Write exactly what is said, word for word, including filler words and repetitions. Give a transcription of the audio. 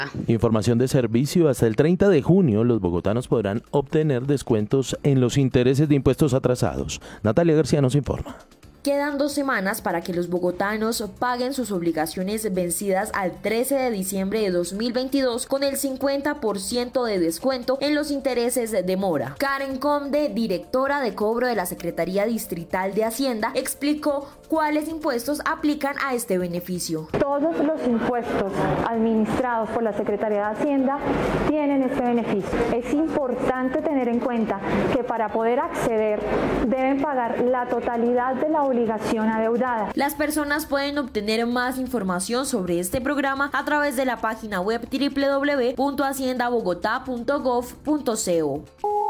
Información de servicio. Hasta el treinta de junio los bogotanos podrán obtener descuentos en los intereses de impuestos atrasados. Natalia García nos informa. Quedan dos semanas para que los bogotanos paguen sus obligaciones vencidas al trece de diciembre de dos mil veintidós con el cincuenta por ciento de descuento en los intereses de mora. Karen Conde, directora de cobro de la Secretaría Distrital de Hacienda, explicó cuáles impuestos aplican a este beneficio. Todos los impuestos administrados por la Secretaría de Hacienda tienen este beneficio. Es importante tener en cuenta que para poder acceder deben pagar la totalidad de la obligación adeudada. Las personas pueden obtener más información sobre este programa a través de la página web doble u doble u doble u punto hacienda bogotá punto gov punto co.